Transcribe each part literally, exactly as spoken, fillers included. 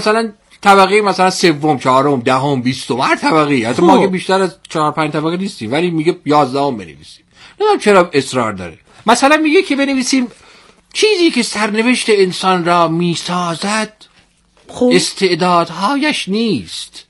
مثلا طبقه مثلا سوم، چهارم، دهم، بیستم، هر طبقه‌ای. حتی ما که بیشتر از چهار پنج طبقه نیستیم، ولی میگه یازدهم بنویسیم. نمیدونم چرا اصرار داره. مثلا میگه که بنویسیم چیزی که سرنوشت انسان را میسازد استعدادهایش نیست،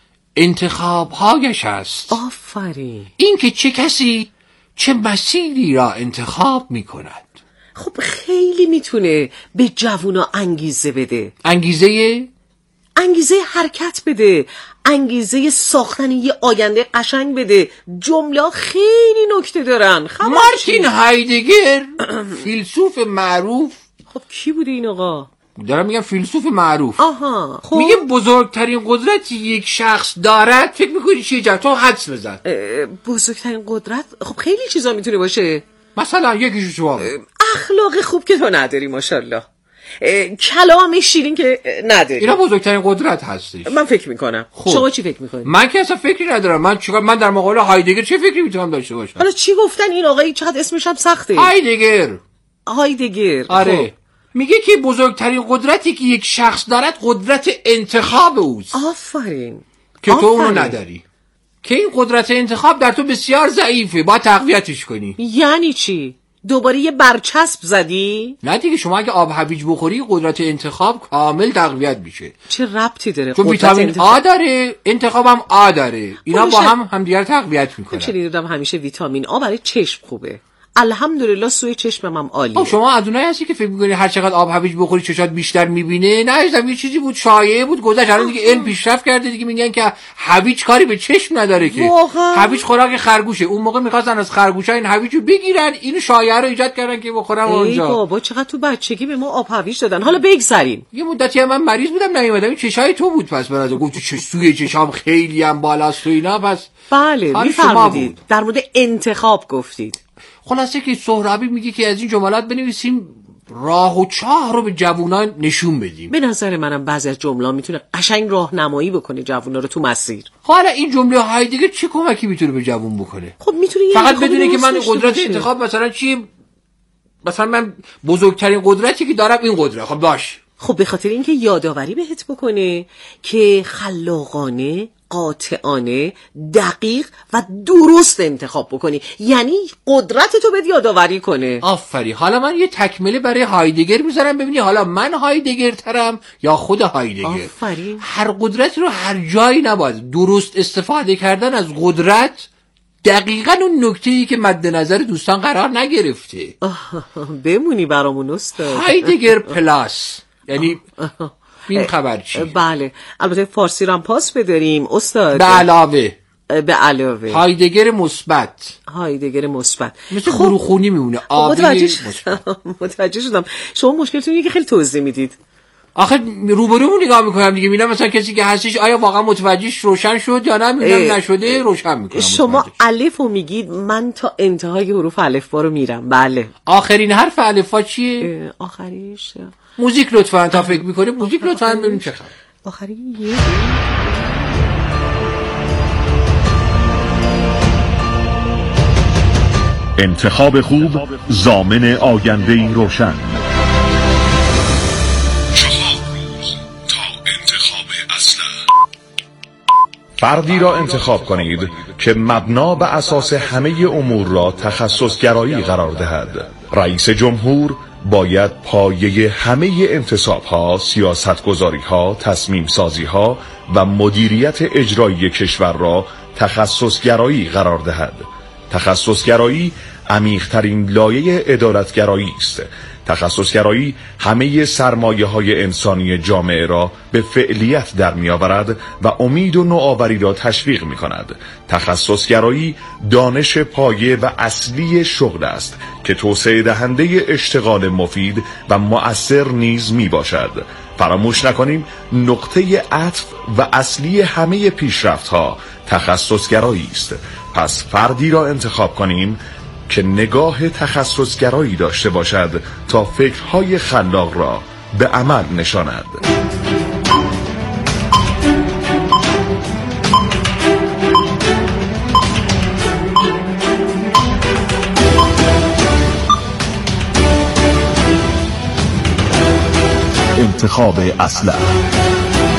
انتخابهایش است. آفرین. این که چه کسی چه مسیری را انتخاب میکند. خب خیلی میتونه به جوونا انگیزه بده. انگیزه؟ انگیزه حرکت بده، انگیزه ساختن یه آینده قشنگ بده. جمله خیلی نکته دارن. مارتین هایدگر فیلسوف معروف. خب کی بوده این آقا؟ دارم میگم فیلسوف معروف. آها. خب میگه بزرگترین قدرتی یک شخص دارد، فکر میکنی چیه؟ جا تو حدس بزن. بزرگترین قدرت خب خیلی چیزا میتونه باشه. مثلا یکیشو شما اخلاق خوب که تو نداری ماشاءالله، کلام شیرین که نداری. اینا بزرگترین قدرت هستش. من فکر میکنم. خوب. شما چی فکر میکنی؟ من که اصلا فکری ندارم. من چیکار من در مقابل هایدگر چه فکری میتونم داشته باشم؟ حالا چی گفتن این آقایی؟ چقدر اسمش هم سخته. هایدگر. هایدگر. آره. خب. میگه که بزرگترین قدرتی که یک شخص دارد قدرت انتخاب اوست. آفرین. که تو اونو نداری. که این قدرت انتخاب در تو بسیار ضعیفه، باید تقویتش کنی. یعنی چی؟ دوباره یه برچسب زدی؟ نه دیگه، شما اگه آب هویج بخوری قدرت انتخاب کامل تقویت میشه. چه ربطی داره؟ چون ویتامین انتخاب... آ داره، انتخابم آ داره. اینا با هم همدیگر تقویت میکنن. چه دیدم همیشه ویتامین آ برای چشم خوبه. الحمدلله سوی چشمم هم عالیه. خب شما از اونایی هستی که فکر می‌کنی هر چقدر آب هویج بخوری چشات بیشتر می‌بینه؟ نه عزیزم، یه چیزی بود شایعه بود گذشت. الان دیگه علم پیشرفت کرده دیگه، میگن که هویج کاری به چشم نداره که. هویج خوراک خرگوشه. اون موقع می‌خواستن از خرگوشا این هویجو بگیرن، اینو شایعه رو ایجاد کردن که بخورن اونجا. ای بابا چقدر تو بچگی به ما آب هویج دادن. حالا بگذریم. یه مدتی هم من مریض بودم نیومدم، این چشای تو بود. پس برات گفت چه سوی چشام خیلی هم بالاست و اینا. پس بله می‌فهمید. در مورد انتخاب گفتید. خلاصه که سهرابی میگه که از این جملات بنویسیم راه و چاه رو به جوانان نشون بدیم. به نظر منم بعضی از جمله‌ها میتونه قشنگ راهنمایی بکنه جوونا رو تو مسیر. حالا این جمله های دیگه چه کمکی میتونه به جوون بکنه؟ خب میتونه فقط بدونه که من قدرت انتخاب مثلا چی، مثلا من بزرگترین قدرتی که دارم این قدرت. خب باش. خب به خاطر اینکه یادآوری بهت بکنه که خلاقانه، قاطعانه، دقیق و درست انتخاب بکنی، یعنی قدرت تو بهت یادآوری کنه. آفرین. حالا من یه تکمله برای هایدگر میذارم ببینی حالا من هایدگر ترم یا خود هایدگر. آفرین. هر قدرتی رو هر جایی نباید. درست استفاده کردن از قدرت دقیقاً اون نکته‌ای که مد نظر دوستان قرار نگرفته. بمونی برامون استاد. هایدگر پلاس یعنی این خبر چیه؟ بله البته فارسی رو هم پاس بداریم استاد. به علاوه به علاوه هایدگر مثبت. هایدگر مثبت مثل گروه خونی میمونه. متوجه شدم. متوجه شدم. شما مشکلتون اینه که خیلی توضیح میدید. آخه روبرومون نگاه میکنم دیگه، میبینم مثلا کسی که هستش آیا واقعا متوجهش روشن شد یا نه، میبینم نشده روشن میکنم. شما الف رو میگید، من تا انتهای حروف الفبا رو میرم. بله. آخرین حرف الفبا چیه؟ آخریش موزیک لطفاً. تا فکر میکنه موزیک لطفاً ببینیم چه خبر. آخرین یه انتخاب خوب ضامن آینده‌ای روشن. فردی را انتخاب کنید که مبنا به اساس همه امور را تخصصگرایی قرار دهد. رئیس جمهور باید پایه همه انتصاب‌ها، سیاستگذاری‌ها، تصمیم سازی‌ها و مدیریت اجرایی کشور را تخصصگرایی قرار دهد. تخصصگرایی عمیق‌ترین لایه عدالتگرایی است. تخصصگرایی همه سرمایه‌های انسانی جامعه را به فعلیت در می‌آورد و امید و نوآوری را تشویق می‌کند. تخصصگرایی دانش پایه و اصلی شغل است که توسعه دهنده اشتغال مفید و مؤثر نیز میباشد. فراموش نکنیم نقطه عطف و اصلی همه پیشرفت‌ها تخصصگرایی است. پس فردی را انتخاب کنیم که نگاه تخصصگرایی داشته باشد تا فکرهای خلاق را به عمل نشاند. انتخاب اصلح.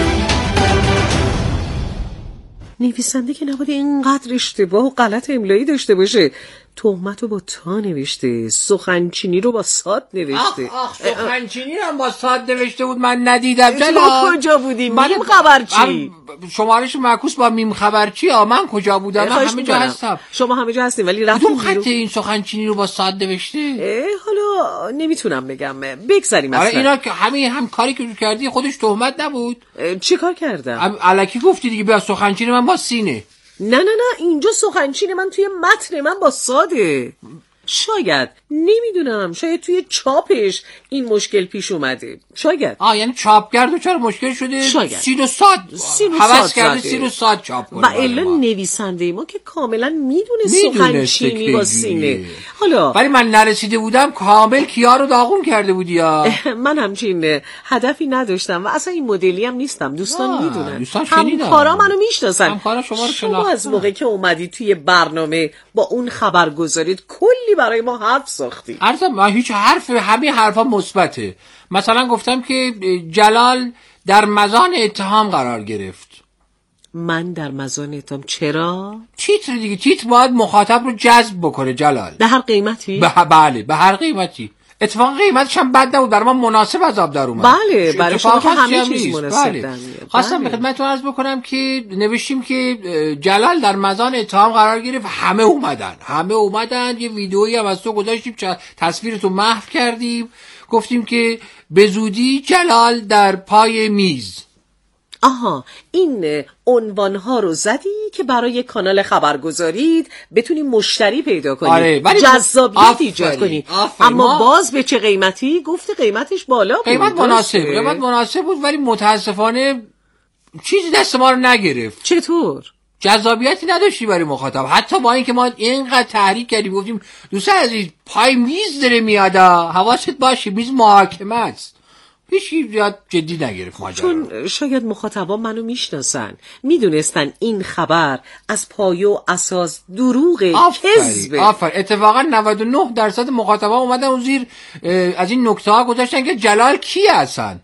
نویسنده که نباید اینقدر اشتباه و غلط املایی داشته باشه. تهمت رو با تا نوشته، سخنچینی رو با صاد نوشته. آخ آخ سخنچینی رو با صاد نوشته بود، من ندیدم. تو کجا بودی؟ میم خبرچی شمارش معکوس با میم خبرچی. آ من کجا بودم؟ من همه جا هستم. شما همه جا هستین ولی رفتیم بیرون. خط این سخنچینی رو با صاد نوشته؟ حالا نمیتونم بگم، بگذاریم اصلا. آره اینا که همین هم کاری که کردی خودش تهمت نبود؟ چی کار کردم؟ الکی گفتی دیگه بیا سخنچینی من با سینه. نه نه نه اینجا سخنچین من توی متن من با صاده. شاید نمیدونم، شاید توی چاپش این مشکل پیش اومده. شاید آه یعنی چاپگر دوچار مشکل شده. شاید سین و صاد حوض کرده سین و صاد چاپ کنه. و الا نویسنده ما که کاملا میدونه سخنچینی با سینه. حالا ولی من نرسیده بودم کامل کیا رو داغون کرده بودی یا من همچین هدفی نداشتم و اصلا این مدلی هم نیستم. دوستان میدونن، همکارا منو میشناسن. همکارا شما رو شما از موقعی که اومدی توی برنامه با اون خبرگزاریت کلی برای ما حرف ساختی. عرضم من هیچ حرف، همه حرفا مثبته. مثلا گفتم که جلال در مزان اتهام قرار گرفت. من در مزان اتهام؟ چرا؟ تیتر دیگه، تیتر باید مخاطب رو جذب بکنه جلال. به هر قیمتی؟ به بله به هر قیمتی. اتفاقا قیمتش هم بد نبود، برای من مناسب از آب در اومد. بله برای شما که همه چیز مناسب بله. در میاد. خواستم به خدمتتون عرض بکنم که نوشتیم که جلال در مزان اتهام قرار گرفت. همه اومدن همه اومدن یه ویدئویی هم از تو گذاشتیم، تصویرتو محو کردیم، گفتیم که به زودی جلال در پای میز. آها این عنوانها رو زدی که برای کانال خبرگزاریت بتونی مشتری پیدا کنی. آره جذابیت ایجاد کنی. اما ما... باز به چه قیمتی؟ گفته قیمتش بالا بود. قیمت مناسب قیمت مناسب بود ولی متاسفانه چیزی دست ما رو نگرفت. چطور؟ جذابیتی نداشتی برای مخاطب. حتی با اینکه ما اینقدر تحریک کردیم گفتیم دوستان عزیز پای میز داره میاد، حواست باشه میز محاکمه است، هیچی زیاد جدی نگرفت ماجرا. چون شاید مخاطبان منو میشناسن، میدونستن این خبر از پایه و اساس دروغه، کذبه. آفر اتفاقا نود و نه درصد مخاطبان اومدن اون زیر از این نکته ها گذاشتن که جلال کی هستن.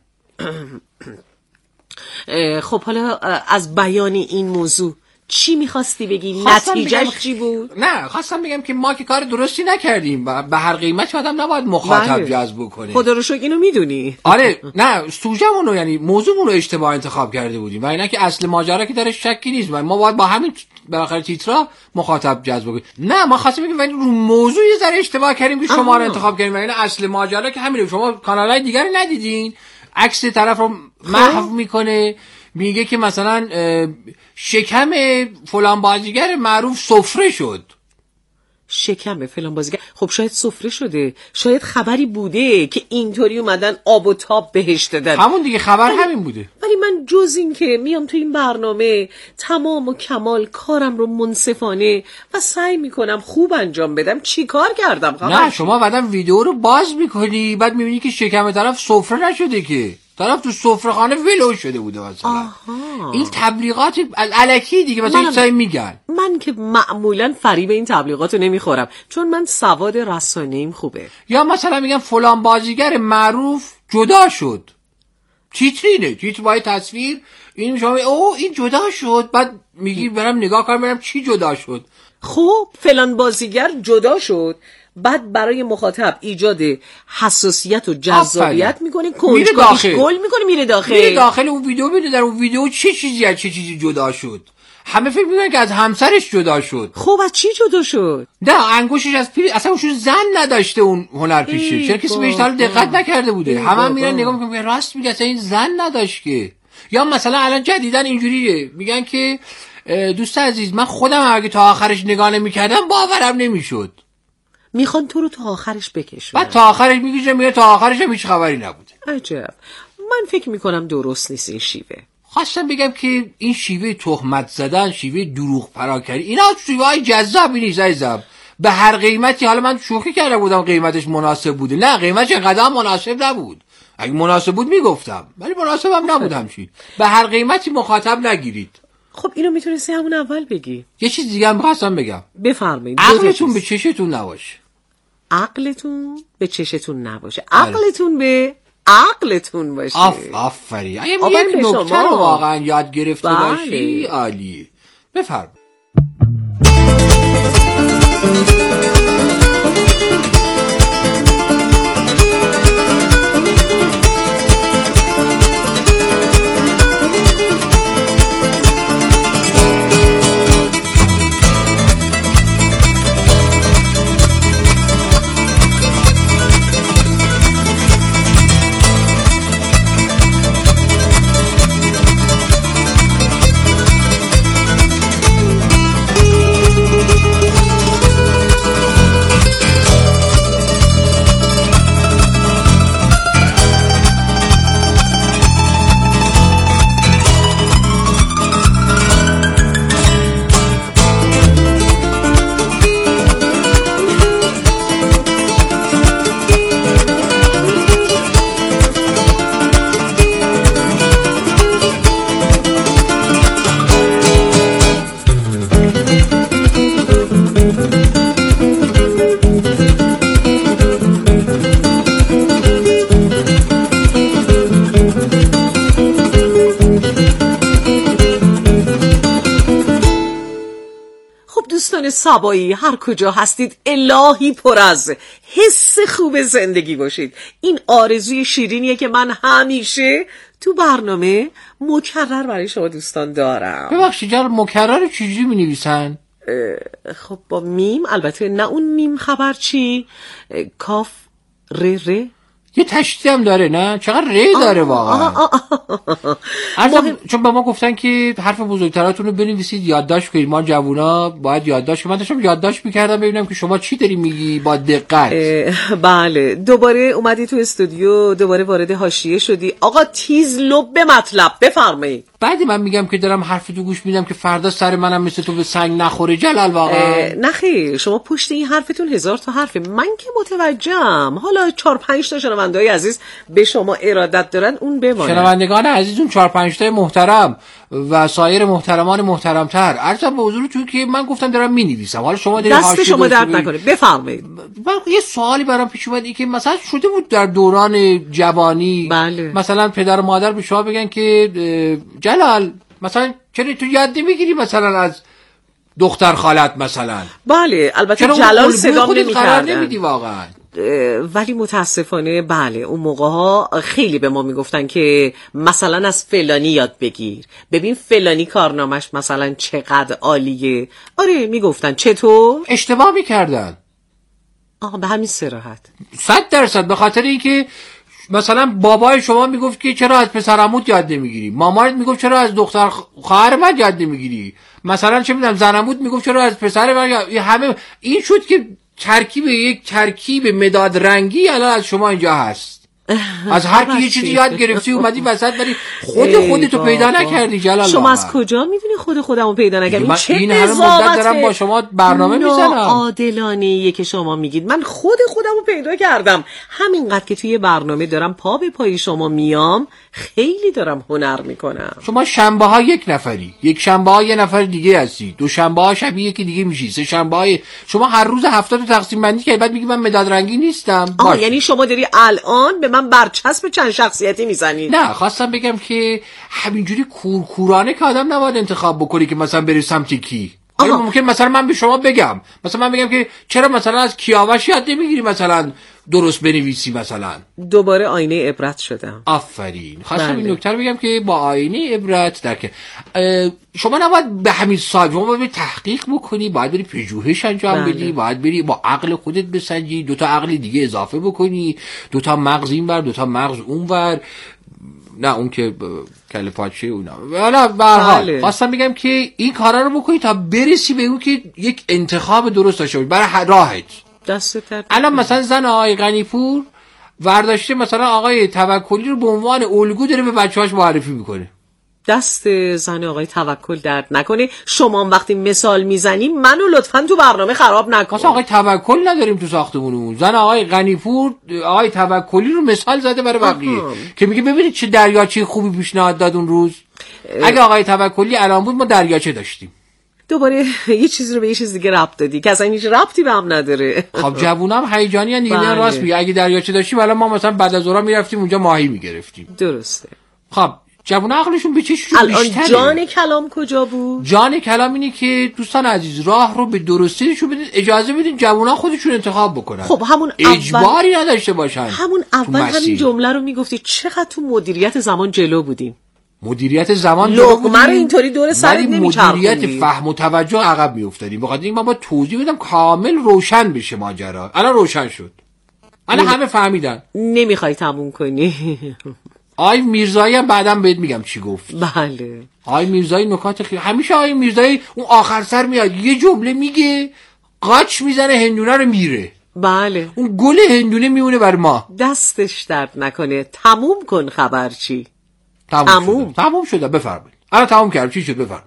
خب حالا از بیان این موضوع چی میخواستی بگی؟ نتیجهش چی بود؟ نه خواستم بگم که ما که کار درستی نکردیم، به هر قیمتی آدم نباید مخاطب جذب کنه. خدا رو شکر اینو میدونی. آره نه سوژمون رو یعنی موضوعمون رو اشتباه انتخاب کرده بودیم و اینا که اصل ماجرا که درش شکی نیست. ما باید با همین بالاخره تیترا مخاطب جذب کنیم. نه ما خواستیم بگیم ولی رو موضوع یه ذره اشتباه کردیم که شما رو انتخاب کردیم و اینا اصل ماجرا که همینه. شما کانال‌های دیگری ندیدین، عکس طرف رو محو میکنه، میگه که مثلا شکم فلان بازیگر معروف سفره شد. شکم فلان بازیگر؟ خب شاید سفره شده، شاید خبری بوده که اینطوری اومدن آب و تاب بهش دادن. همون دیگه خبر ولی همین بوده. ولی من جز این که میام تو این برنامه تمام و کمال کارم رو منصفانه و سعی میکنم خوب انجام بدم، چی کار کردم؟ نه شما بعدم ویدیو رو باز میکنی بعد میبینی که شکم طرف سفره نشده، که طرف تو سفره‌خانه ولو شده بوده مثلا. آها. این تبلیغات الکی دیگه مثلا چیزایی میگن. من که معمولا فریب این تبلیغاتو نمیخورم چون من سواد رسانه‌ایم خوبه. یا مثلا میگن فلان بازیگر معروف جدا شد، تیترینه تیتر با تصویر، این شما او این جدا شد، بعد میگی برم نگاه کنم ببینم چی جدا شد. خب فلان بازیگر جدا شد، بعد برای مخاطب ایجاد حساسیت و جذابیت میکنه، کنجکاویش گل میکنه، میره داخل میره داخل اون ویدیو، میره در اون ویدیو چه چیزی از چه چیزی جدا شد. همه فکر میکنن که از همسرش جدا شد. خب از چی جدا شد؟ نه انگشتش از پیر اصلا اونشون زن نداشته اون هنرپیشه، چرا کسی بهش حال دقت نکرده بوده. همه هم میرن نگاه میکنن راست میگه اصلا این زن نداشت که. یا مثلا الان جدیدن اینجوریه میگن که دوست عزیز من خودم اگه تا آخرش نگاه نمیکردم باورم نمیشد. میخوان تو رو تا آخرش بکشن. بعد تا آخرش میگه میگه تا آخرش هم هیچ خبری نبوده. عجب. من فکر میکنم درست نیست این شیوه. خواستم بگم که این شیوه تهمت زدن، شیوه دروغ پراکنی، اینا شیوه های جذابی نیست عزیزم. به هر قیمتی، حالا من شوخی کرده بودم قیمتش مناسب بوده، نه قیمتش انقدر مناسب نبود. اگه مناسب بود میگفتم ولی مناسب هم نبود همچین. به هر قیمتی مخاطب نگیرید. خب اینو میتونستی همون اول بگی. یه چیز دیگه هم خواستم بگم. بفرمایید. عقلتون به چشتون نباشه. عقلتون به چشتون نباشه. عقلتون به عقلتون باشه. آف آفری. اگه یک نکته رو واقعا یاد گرفته باشی عالیه. بفرم. سبایی هر کجا هستید الهی پر از حس خوب زندگی باشید. این آرزوی شیرینیه که من همیشه تو برنامه مکرر برای شما دوستان دارم. ببخشید جان، مکرر چجوری می نویسن؟ خب با میم، البته نه اون میم خبر چی، کاف ر ر یه تشدید هم داره، نه چقدر ری داره واقعا. مهم... چون به ما گفتن که حرف بزرگتراتون رو بنویسید یادداشت کنید، ما جوونا باید یادداشت کنیم. من داشتم یادداشت می‌کردم ببینم که شما چی داری میگی با دقت. بله دوباره اومدی تو استودیو، دوباره وارد حاشیه شدی. آقا تیز لب به مطلب بفرمایید. بعدی من میگم که دارم حرفتو گوش میدم که فردا سر منم مثل تو به سنگ نخوره جلال واقعا. نه خیر، شما پشت این حرفتون هزار تا حرفه، من که متوجهم. حالا چهار پنج تا شنونده‌های عزیز به شما ارادت دارن، اون بمونه. شنوندگان عزیزون چهار پنج تا محترم و سایر محترمان محترمتر، عرضم به حضورتون که من گفتم دارم مینویسم. حالا شما دارید دست شما درد نکنه، بفرمایید. من یه سوالی برام پیش اومد که مثلا شده بود در دوران جوانی بله. مثلا پدر و مادر به شما بگن که جلال مثلا چرا تو یاد نمیگیری مثلا از دختر خالت مثلا؟ بله البته جلال صدا نمی‌کردن، نمیدی واقعا. ولی متاسفانه بله اون موقع ها خیلی به ما میگفتن که مثلا از فلانی یاد بگیر، ببین فلانی کارنامش مثلا چقدر عالیه. آره میگفتن. چطور؟ اشتباه میکردن. آه به همین صراحت صد درصد. به خاطر اینکه مثلا بابای شما میگفت که چرا از پسر عموت یاد نمیگیری، مامانت میگفت چرا از دختر خواهر من یاد نمیگیری، مثلا چه میدونم زن عموت میگفت چرا از پسر من یاد... همه این شد که ترکیب یک ترکیب مداد رنگی الان از شما اینجا هست. از هر کی یه چیزی یاد گرفتی اومدی وسط ولی خود خودتو پیدا نکردی جلال. شما از کجا میدونی خود خودمو پیدا نکردم؟ چه این همه مدت دارم با شما برنامه میزنم. عادلانه‌ایه که شما میگید. من خود خودمو پیدا کردم. همینقدر که توی برنامه دارم پا به پای شما میام خیلی دارم هنر میکنم. شما شنبه ها یک نفری، یک شنبه ها یه نفر دیگه هستی، دو شنبه ها شبیه یکی دیگه میشی، سه شنبه های شما هر روز هفته رو تقسیم بندی کردی بعد میگی من مداد رنگی نیستم. آه یعنی شما داری الان به من برچسب چند شخصیتی میزنی؟ نه خواستم بگم که همینجوری کورکورانه که آدم نباید انتخاب بکنی که مثلا بری سمت کی. ممکن مثلا من به شما بگم، مثلا من بگم که چرا مثلا از کیاوش یاد نمیگیری مثلا درست بنویسی مثلا. دوباره آینه عبرت شدم. آفرین. خواستم این نکته رو بگم که با آینه عبرت در که شما نباید به همین سال شما باید تحقیق بکنی، باید بری پژوهش انجام بله. بدی، باید بری با عقل خودت بسنجی، دوتا عقل دیگه اضافه بکنی، دوتا مغز این ور دوتا مغز اون ور، نه اون که کله پاچه اونا. حالا به هر حال خواستم بگم که این کارا رو بکنی تا برسی به اون که یک انتخاب درست داشته باشی برای راحت. دستت الان مثلا زن آقای غنیپور ورداشته مثلا آقای توکلی رو به عنوان الگو داره به بچه‌هاش معرفی میکنه. دست زن آقای توکل درد نکنه. شما وقتی مثال میزنی منو لطفاً تو برنامه خراب نکن. مثلا آقای توکل نداریم تو ساختمونمون. زن آقای غنیپور آقای توکلی رو مثال زده برای بقیه که میگه ببینید چه دریاچه خوبی پیشنهاد داد اون روز. اگه آقای توکلی الان بود ما دریاچه داشتیم. دوباره یه چیز رو به یه چیز دیگه ربط دادی که اصلا هیچ ربطی به هم نداره. خب جوونام هیجانی ان دیگه. بله. راست میگه. اگه دریاچه داشتیم الان ما مثلا بعد از ظهر میرفتیم اونجا ماهی میگرفتیم. درسته. خب جوونا عقلشون به چششون بیشتره. الان جان کلام کجا بود؟ جان کلام اینه که دوستان عزیز راه رو به درستیشون بدین، اجازه بدین جوونا خودشون انتخاب بکنن. خب همون اجباری اول... نداشته باشن. همون اول همین جمله رو میگفتی چقدر تو مدیریت زمان جلو بودیم. مدیریت زمان لقمه رو اینطوری دور سرت نمیچرخوندی. مدیریت فهم و توجه عقب میافتادیم. بخاطر اینکه من با توضیح بدم کامل روشن بشه ماجرا. الان روشن شد. الان همه فهمیدن. نمیخوای تموم کنی؟ آی میرزایی هم بعدم بهت میگم چی گفت. بله. آی میرزایی نکات خیلی همیشه آی میرزایی اون آخر سر میاد یه جمله میگه قاچ میزنه هندونه رو میره. بله. اون گل هندونه میمونه بر ما. دستش درد نکنه. تموم کن خبرچی. تموم, تموم. شده. تموم شده بفرمایید. الان تموم کردم. چی شد بفرمایید.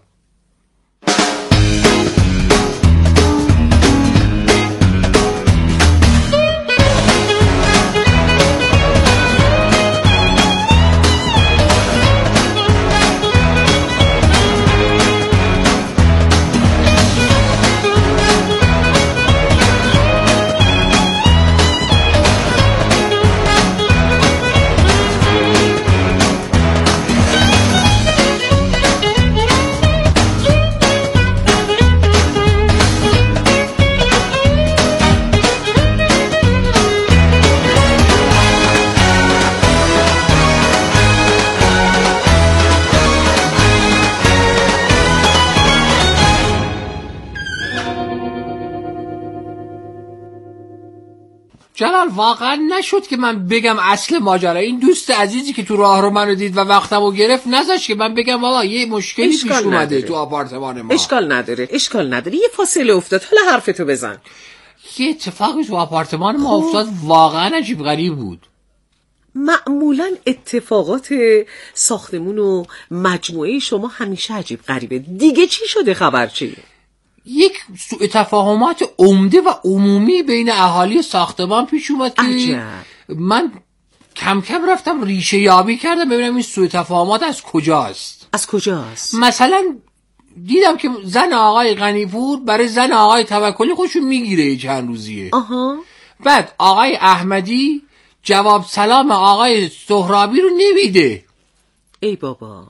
جلال واقعا نشد که من بگم اصل ماجرا. این دوست عزیزی که تو راه رو منو دید و وقتمو گرفت نذاشت که من بگم والا یه مشکلی پیش اومده تو آپارتمان ما. اشکال نداره اشکال نداره یه فاصله افتاد. حالا حرفتو بزن. یه اتفاقی تو آپارتمان ما افتاد واقعا عجیب غریب بود. معمولا اتفاقات ساختمون و مجموعه شما همیشه عجیب غریبه. دیگه چی شده خبرچی؟ یک سوء تفاهمات عمده و عمومی بین اهالی ساختمان پیش اومد که من کم کم رفتم ریشه یابی کردم ببینم این سوء تفاهمات از کجاست. از کجاست؟ مثلا دیدم که زن آقای غنیپور برای زن آقای توکلی خودشون میگیره چند روزیه. آها. بعد آقای احمدی جواب سلام آقای سهرابی رو نمیده. ای بابا.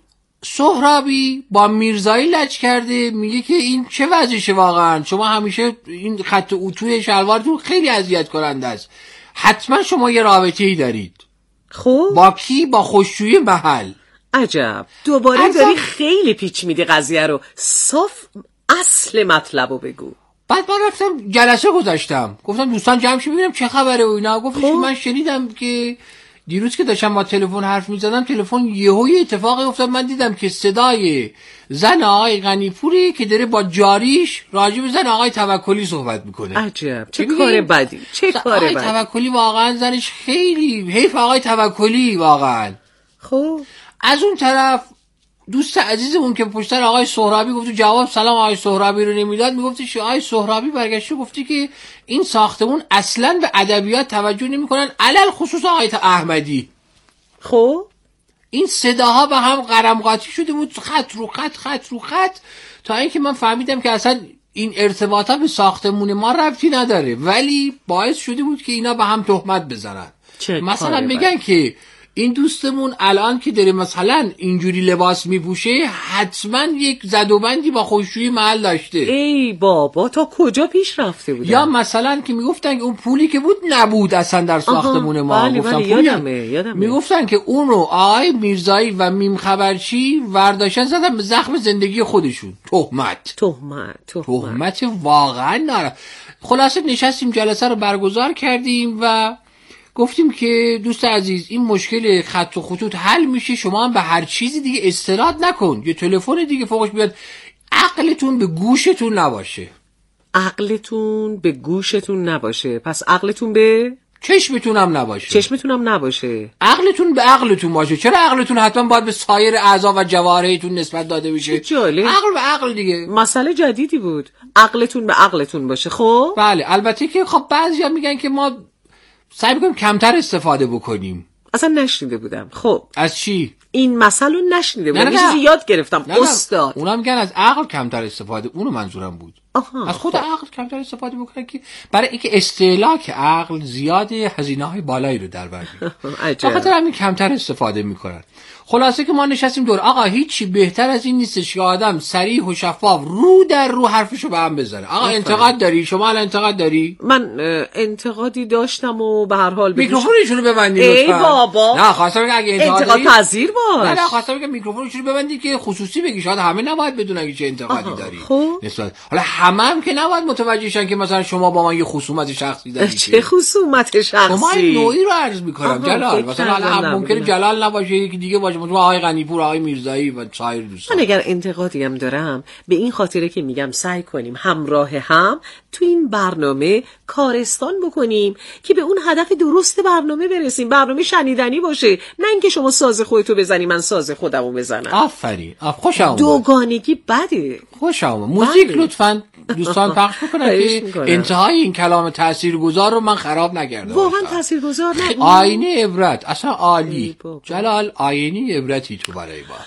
سهرابی با میرزایی لج کرده میگه که این چه وضعشه واقعا، شما همیشه این خط اتوی شلوارتون خیلی اذیت کننده است، حتما شما یه رابطه‌ای دارید. خب با کی؟ با خشکشویی محل. عجب. دوباره ارزم... داری خیلی پیچ میدی قضیه رو. صاف اصل مطلبو بگو. بعد من رفتم جلسه گذاشتم گفتم دوستان جمع شیم ببینم چه خبره و اینا. گفتش خب. من شنیدم که دیروز که داشتم با تلفن حرف می‌زدم تلفن یهو یه اتفاقی افتاد، من دیدم که صدای زن آقای غنیپوری که داره با جاریش راجع به زن آقای توکلی صحبت میکنه. عجب چه کار بدی. چه کار بدی. آقای توکلی واقعا زنش خیلی حیف. آقای توکلی واقعا. خب از اون طرف دوست عزیزمون که پشت سر آقای سهرابی گفت جواب سلام آقای سهرابی رو نمیداد، میگفتش آقای سهرابی برگشته گفتی که این ساختمون اصلا به ادبیات توجه نمیکنن، علل خصوص آقای احمدی. خب این صداها به هم قرم قاطی شده بود، خط رو خط خط رو خط، تا اینکه من فهمیدم که اصلا این ارتباطات به ساختمون ما ربطی نداره، ولی باعث شده بود که اینا به هم تهمت بزنن. مثلا میگن که این دوستمون الان که داره مثلا اینجوری لباس میپوشه حتما یک زدوبندی با خشکشویی محل داشته. ای بابا تا کجا پیش رفته بودن؟ یا مثلا که میگفتن که اون پولی که بود نبود اصلا در ساختمون ما. بله گفتن بله یادمه یادمه. میگفتن که اون رو آقای میرزایی و میم خبرچی ورداشتن زدن به زخم زندگی خودشون. تهمت تهمت تهمت واقعا ناره. خلاصه نشستیم جلسه رو برگزار کردیم و گفتیم که دوست عزیز این مشکل خط و خطوط حل میشه، شما هم به هر چیزی دیگه استناد نکن، یه تلفن دیگه فوقش بیاد، عقلتون به گوشتون نباشه. عقلتون به گوشتون نباشه، پس عقلتون به چشمتون هم نباشه. چشمتون هم نباشه. عقلتون به عقلتون باشه. چرا عقلتون حتما باید به سایر اعضا و جوارحتون نسبت داده بشه؟ جالب. عقل به عقل دیگه. مسئله جدیدی بود. عقلتون به عقلتون باشه. خب بله البته که خب بعضیا میگن که ما سعی میکنیم کمتر استفاده بکنیم. اصلا نشنیده بودم. خب از چی؟ این مسئله نشنیده بودم. یه چیزی یاد گرفتم. نه نه. استاد اونا میگن از عقل کمتر استفاده، اونو منظورم بود. آها. از خود خب. عقل کمتر استفاده بکنن که برای اینکه استهلاک عقل زیاده، هزینه‌های بالایی رو در بر میاره. به خاطر همین کمتر استفاده میکنن. خلاصه که ما نشستیم دور. آقا هیچی بهتر از این نیستش که آدم صریح و شفاف رو در رو حرفشو به هم بزنه. آقا انتقاد داری؟ شما الان انتقاد داری؟ من انتقادی داشتم و به هر حال میکروفونشون رو ببندید لطفا. ای بابا نه خواستم بگم اگه انتقاد پذیر باش. نه نه خواستم بگم میکروفونشون رو ببندید که خصوصی بگی، شاید همه نباید بدونن اگه چه انتقادی داری. خب نسبت حالا همه هم که نباید متوجه شن که مثلا شما با من یه خصومت شخصی داری. چه خصومت شخصی؟ شما این نوعی رو عرض میکنم جلال. مثلا حالا ممکنه جلال نباشه، یکی دیگه باشه، مثلا آقای غنیپور، آقای میرزایی و سایر دوستان. من اگر انتقادی هم دارم به این خاطره که میگم سعی کنیم همراه هم تو این برنامه کارستان بکنیم که به اون هدف درست برنامه برسیم. برنامه شنیدنی باشه، نه اینکه شما ساز خودتو بزنی من ساز خودمو بزنم. آفرین. خوش آمد. دوگانگی بده. خوش آمد. موزیک لطفاً دوستان پخش بکنن که انتهای این کلام تاثیرگذار رو من خراب نکردم. واقعا تاثیرگذار نه. آینه عبرت اصلا عالی. جلال آینه عبرتی تو برای ما.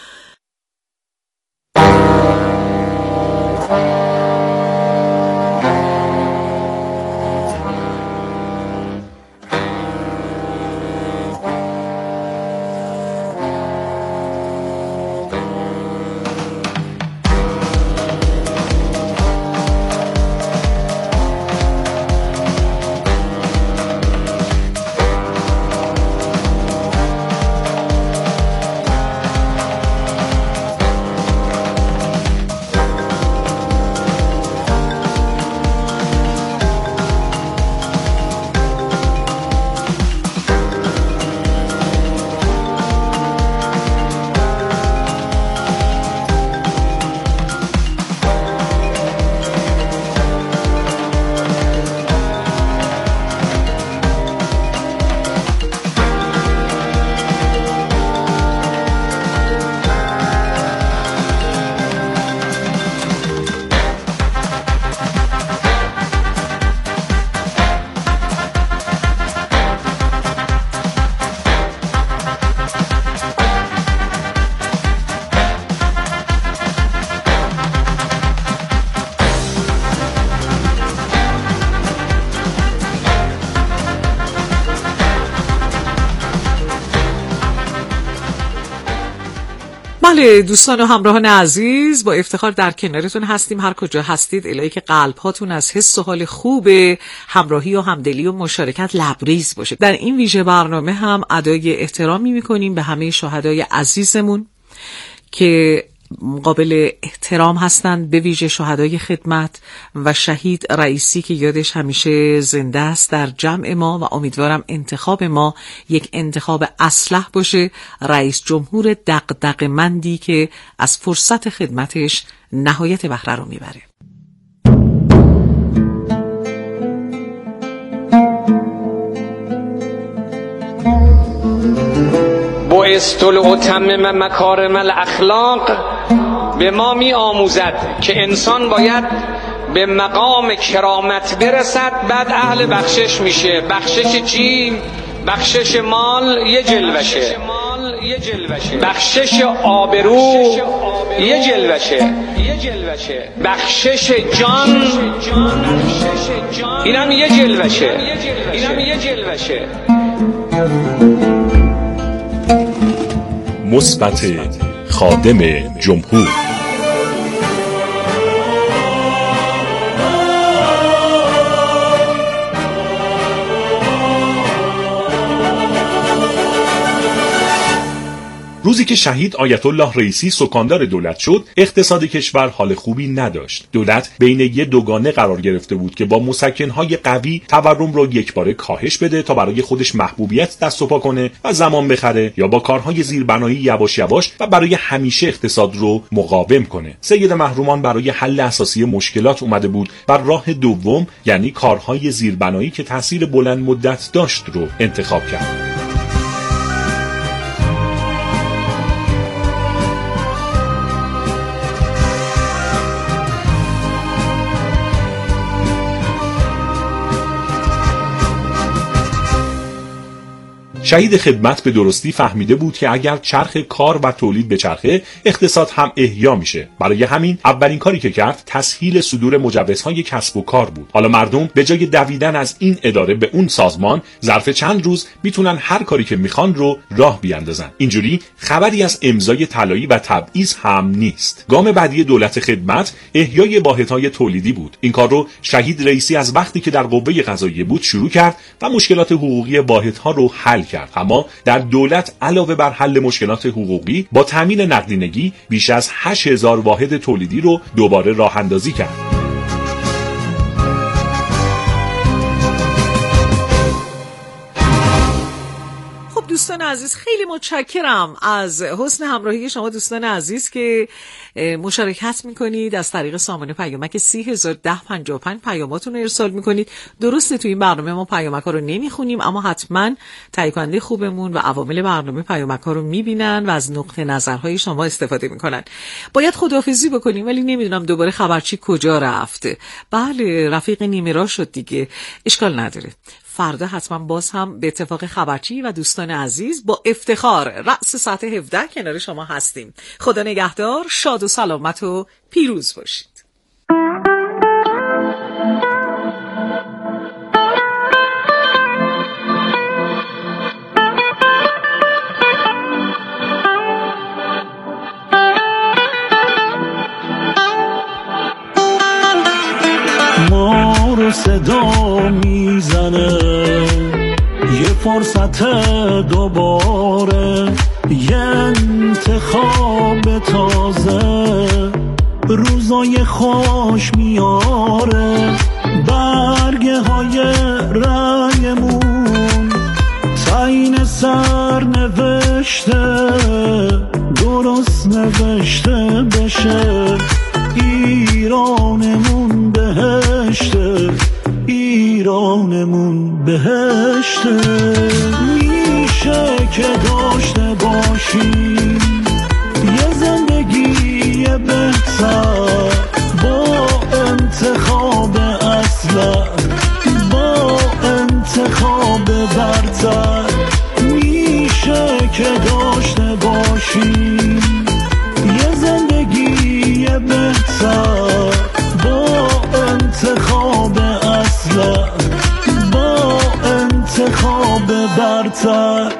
بله دوستان و همراهان عزیز، با افتخار در کنارتون هستیم هر کجا هستید. الهی که قلب هاتون از حس و حال خوب همراهی و همدلی و مشارکت لبریز باشه. در این ویژه برنامه هم ادای احترامی میکنیم به همه شهدای عزیزمون که قابل احترام هستند، به ویژه شهدای خدمت و شهید رئیسی که یادش همیشه زنده است در جمع ما و امیدوارم انتخاب ما یک انتخاب اصلح باشه. رئیس جمهور دغدغه‌مندی که از فرصت خدمتش نهایت بهره رو میبره. بعثت لأتمم مکارم الاخلاق به ما می آموزد که انسان باید به مقام کرامت برسد، بعد اهل بخشش میشه. بخشش چی؟ بخشش مال یه جلوشه، بخشش آبرو یه جلوشه، بخشش جان اینم یه جلوشه، اینم یه جلوشه. مثبت خادم جمهور. روزی که شهید آیت الله رئیسی سکاندار دولت شد، اقتصاد کشور حال خوبی نداشت. دولت بین یه دوگانه قرار گرفته بود که با مسکنهای قوی تورم رو یکباره کاهش بده تا برای خودش محبوبیت دست و پا کنه و زمان بخره، یا با کارهای زیربنایی یواش یواش و برای همیشه اقتصاد رو مقاوم کنه. سید محرومان برای حل اساسی مشکلات اومده بود و راه دوم، یعنی کارهای زیربنایی که تاثیر بلند مدت داشت رو انتخاب کرد. شهید خدمت به درستی فهمیده بود که اگر چرخ کار و تولید به چرخه، اقتصاد هم احیا میشه. برای همین اولین کاری که کرد تسهیل صدور مجوزهای کسب و کار بود. حالا مردم به جای دویدن از این اداره به اون سازمان، ظرف چند روز میتونن هر کاری که میخوان رو راه بیاندازن. اینجوری خبری از امضای طلایی و تبعیض هم نیست. گام بعدی دولت خدمت احیای واحدهای تولیدی بود. این کار رو شهید رئیسی از وقتی که در قوه قضاییه بود شروع کرد و مشکلات حقوقی واحدها رو حل کرد. اما در دولت علاوه بر حل مشکلات حقوقی، با تامین نقدینگی بیش از هشت هزار واحد تولیدی رو دوباره راه اندازی کرد. دوستان عزیز، خیلی متشکرم از حسن همراهی شما دوستان عزیز که مشارکت میکنید، از طریق سامانه پیامک سی هزار و ده پنجاه و پنج پیاماتون رو ارسال میکنید. درسته تو این برنامه ما پیامک ها رو نمیخونیم، اما حتما تهیه کننده خوبمون و عوامل برنامه پیامک ها رو میبینن و از نقطه نظرهای شما استفاده میکنن. باید خداحافظی بکنیم، ولی نمیدونم دوباره خبرچی کجا رفته. بله، رفیق نیمه راه شد دیگه، اشکال نداره. فردا حتما باز هم به اتفاق خبرچی و دوستان عزیز با افتخار رأس ساعت هفده کنار شما هستیم. خدا نگهدار، شاد و سلامت و پیروز باشید. ما رو صدا میزنه یه فرصت دوباره، یه انتخاب تازه، روزای خوش میاره، برگه های رأیمون تعیین سر نوشته، درست نوشته بشه، ایرانمون بهشته، ایرانمون بهشته. میشه که داشته باشیم یه زندگی بهتر، با انتخاب اصلا، با انتخاب برتر. میشه که داشته باشیم یه زندگی بهتر، با انتخاب اصلا، با انتخاب برتر.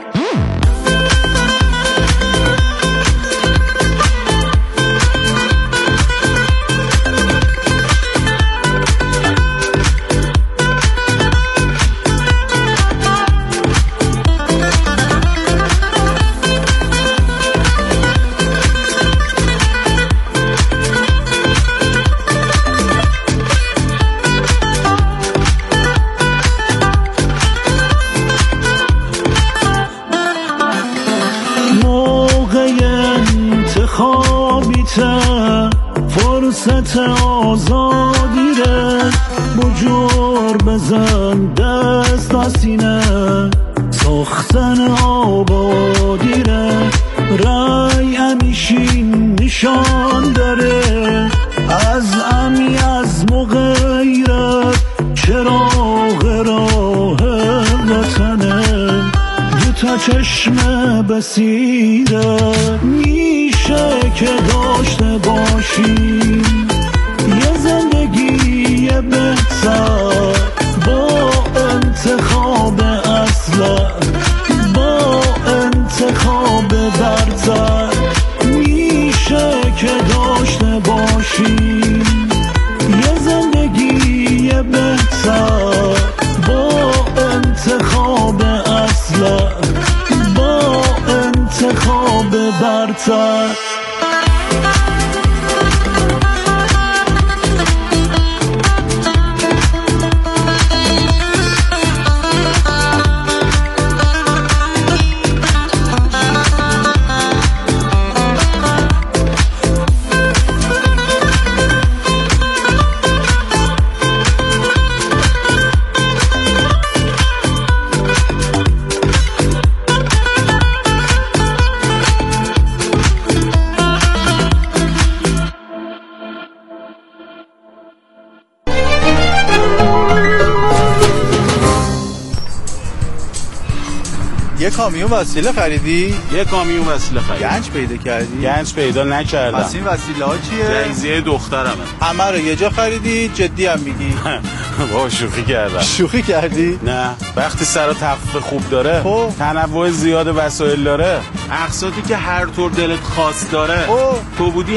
فرصت آزادی ره، بجور بزن دست دستینه، ساختن آبادی ره، رای امیشین نشان داره، از امی از مغیرت چراغ راه وطنه، دو تا چشم بسیره. میشه که داشته باشیم یه زندگی بهتر، با انتخاب اصلا، با انتخاب برتر. میشه که داشته باشیم یه زندگی بهتر، با انتخاب اصلا، با انتخاب برتر. یه کامیون وسیله خریدی؟ یه کامیون وسیله خریدم. گنج پیدا کردی؟ گنج پیدا نکردم. پس این وسیله ها چیه؟ جهیزیه دخترمه. همه رو یه جا خریدی؟ جدی هم میگی؟ با شوخی کردم. شوخی کردی؟ نه، وقتی سر تخفیف خوب داره، خب تنوع زیاد وسایل داره، اقساطی که هر طور دلت خواست داره، خب تو بودی